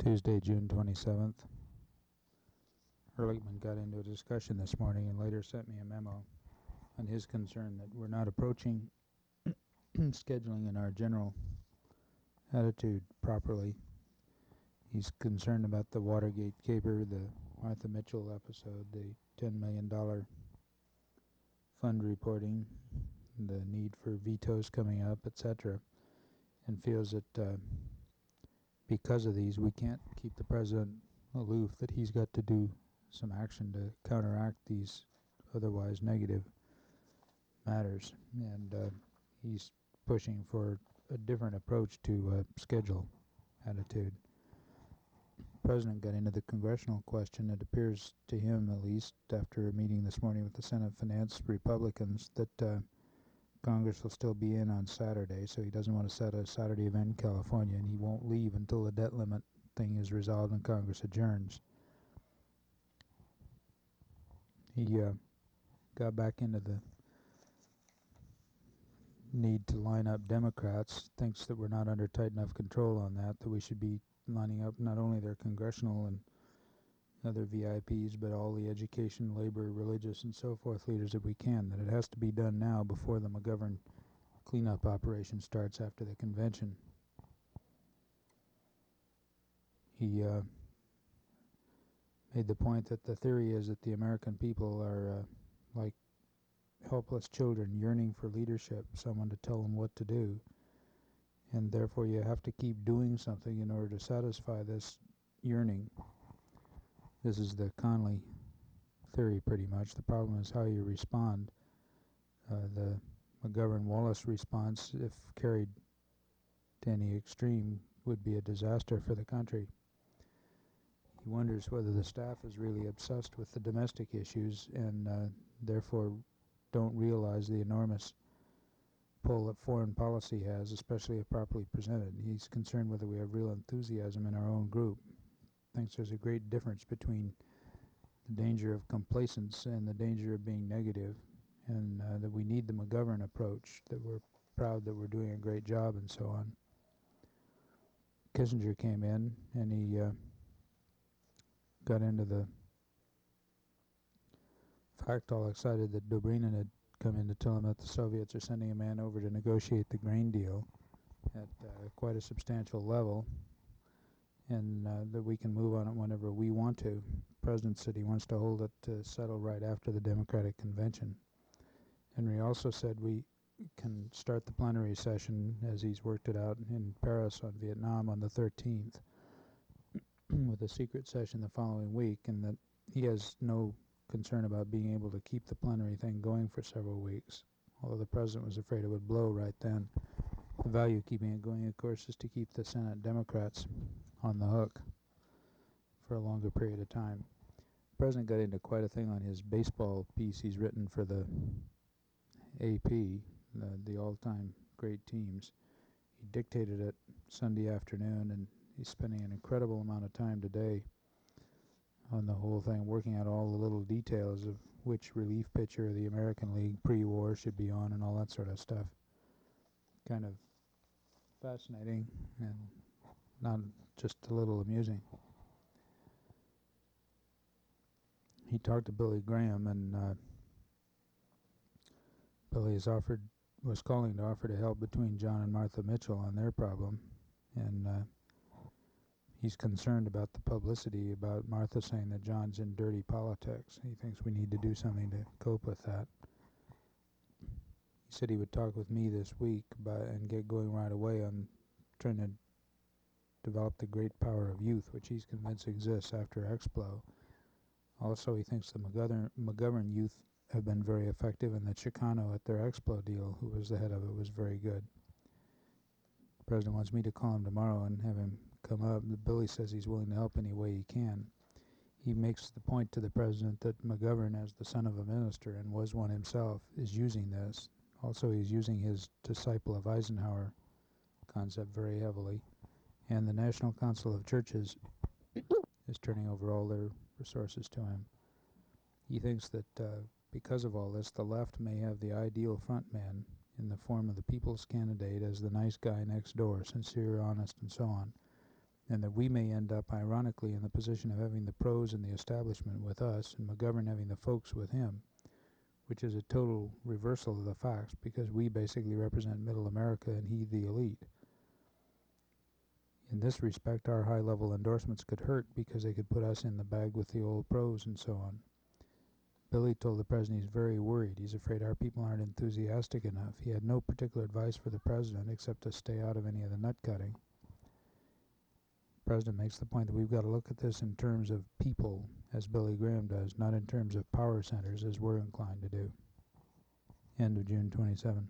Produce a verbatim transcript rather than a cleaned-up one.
Tuesday, June twenty-seventh. Ehrlichman got into a discussion this morning and later sent me a memo on his concern that we're not approaching scheduling in our general attitude properly. He's concerned about the Watergate caper, the Martha Mitchell episode, the ten million dollars fund reporting, the need for vetoes coming up, et cetera, and feels that uh, because of these we can't keep the president aloof, that he's got to do some action to counteract these otherwise negative matters, and uh, he's pushing for a different approach to uh, schedule attitude. The president got into the congressional question. It appears to him, at least after a meeting this morning with the Senate Finance Republicans, that uh, Congress will still be in on Saturday, so he doesn't want to set a Saturday event in California, and he won't leave until the debt limit thing is resolved and Congress adjourns. He uh, got back into the need to line up Democrats, thinks that we're not under tight enough control on that, that we should be lining up not only their congressional and other V I Ps, but all the education, labor, religious, and so forth leaders that we can, that it has to be done now before the McGovern cleanup operation starts after the convention. He uh, made the point that the theory is that the American people are uh, like helpless children yearning for leadership, someone to tell them what to do, and therefore you have to keep doing something in order to satisfy this yearning. This is the Conley theory, pretty much. The problem is how you respond. Uh, the McGovern-Wallace response, if carried to any extreme, would be a disaster for the country. He wonders whether the staff is really obsessed with the domestic issues and uh, therefore don't realize the enormous pull that foreign policy has, especially if properly presented. He's concerned whether we have real enthusiasm in our own group. Thinks there's a great difference between the danger of complacence and the danger of being negative, and uh, that we need the McGovern approach, that we're proud that we're doing a great job and so on. Kissinger came in and he uh, got into the fact all excited that Dobrynin had come in to tell him that the Soviets are sending a man over to negotiate the grain deal at uh, quite a substantial level, and uh, that we can move on it whenever we want to. The president said he wants to hold it to settle right after the Democratic Convention. Henry also said we can start the plenary session, as he's worked it out in Paris on Vietnam, on the thirteenth, with a secret session the following week, and that he has no concern about being able to keep the plenary thing going for several weeks, although the president was afraid it would blow right then. The value of keeping it going, of course, is to keep the Senate Democrats on the hook for a longer period of time. The president got into quite a thing on his baseball piece he's written for the A P, the, the all-time great teams. He dictated it Sunday afternoon, and he's spending an incredible amount of time today on the whole thing, working out all the little details of which relief pitcher the American League pre-war should be on and all that sort of stuff. Kind of fascinating and not just a little amusing. He talked to Billy Graham, and uh, Billy has offered, was calling to offer to help between John and Martha Mitchell on their problem, and uh, he's concerned about the publicity about Martha saying that John's in dirty politics. He thinks we need to do something to cope with that. He said he would talk with me this week about, and get going right away on trying to develop the great power of youth, which he's convinced exists after Explo. Also, he thinks the McGovern, McGovern youth have been very effective, and that Chicano at their Explo deal, who was the head of it, was very good. The president wants me to call him tomorrow and have him come up. Billy says he's willing to help any way he can. He makes the point to the president that McGovern, as the son of a minister and was one himself, is using this. Also, he's using his disciple of Eisenhower concept very heavily, and the National Council of Churches is turning over all their resources to him. He thinks that uh, because of all this, the left may have the ideal frontman in the form of the people's candidate as the nice guy next door, sincere, honest, and so on. and that we may end up, ironically, in the position of having the pros and the establishment with us, and McGovern having the folks with him, which is a total reversal of the facts, because we basically represent middle America and he the elite. In this respect, our high-level endorsements could hurt because they could put us in the bag with the old pros and so on. Billy told the president he's very worried. He's afraid our people aren't enthusiastic enough. He had no particular advice for the president except to stay out of any of the nut-cutting. The president makes the point that we've got to look at this in terms of people, as Billy Graham does, not in terms of power centers, as we're inclined to do. End of June twenty-seventh.